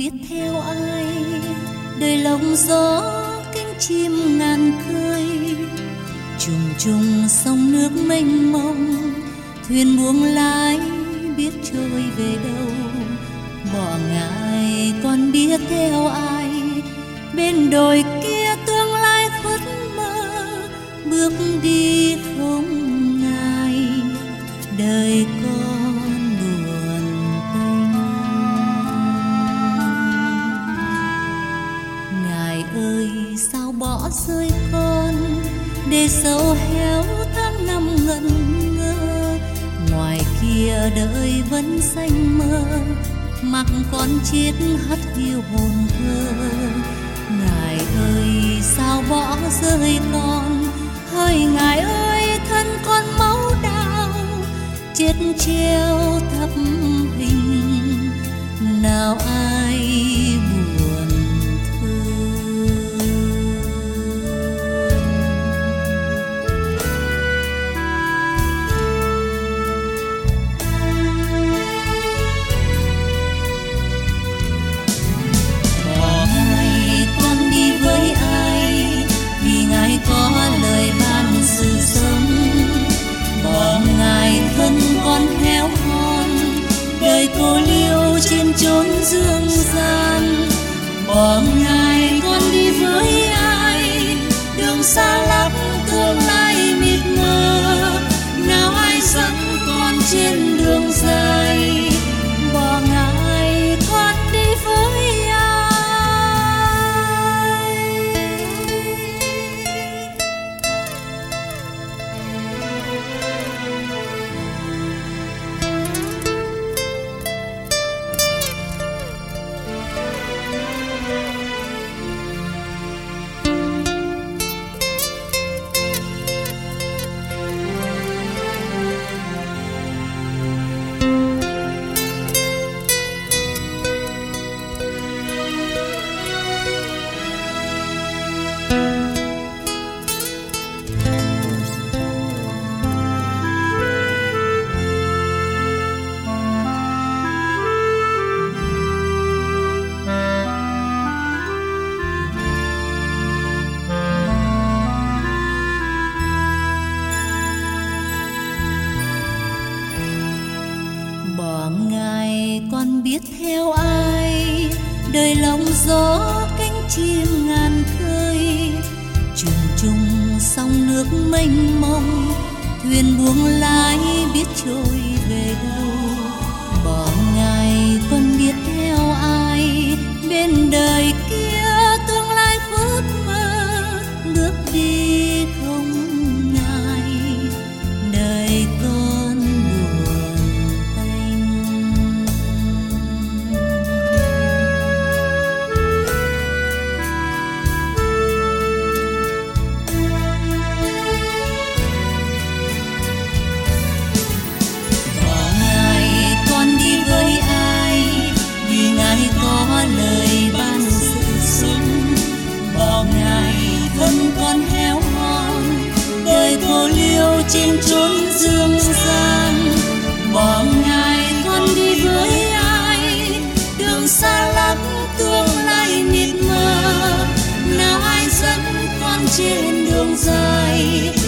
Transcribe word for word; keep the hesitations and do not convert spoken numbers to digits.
biết theo ai, đời lòng gió cánh chim ngàn khơi, trùng trùng sông nước mênh mông, thuyền buông lái biết trôi về đâu. Bỏ ngại con biết theo ai, bên đồi kia tương lai khuất mơ, bước đi không ngại đời con buồn tênh. Ngài ơi sao bỏ rơi con để sầu héo tháng năm ngẩn ngơ, ngoài kia đời vẫn xanh mơ, mặc con chết hắt hiu hồn thơ. Ngài ơi sao bỏ rơi con, hỡi Ngài ơi thân con máu đào, chết treo thấp hình nào ai buồn thương. Bỏ Ngài con đi với ai, vì Ngài có lời ban sự sống. Bỏ Ngài thân con héo hon, đời cô liêu trên chốn dương gian. Bỏ Ngài con đi với ai, đường xa lắm tương lai mịt mờ, nào ai dẫn con trên đường dài. Bỏ Ngài con đi với ai. Bỏ Ngài con biết theo ai, đời lòng gió cánh chim ngàn khơi, trùng trùng sông nước mênh mông, thuyền buông lái biết trôi về đâu. Bỏ Ngài con biết theo ai, bên đời kia tương lai khuất mơ, bước đi không ngại đời con buồn tênh. Bỏ Ngài con đi với ai, vì Ngài có lời ban sự sống. Bỏ Ngài thân con héo hon, đời cô liêu trên chốn dương gian. Bỏ Ngài con đi với ai, đường xa lắm tương lai mịt mờ, nào ai dẫn con trên đường dài.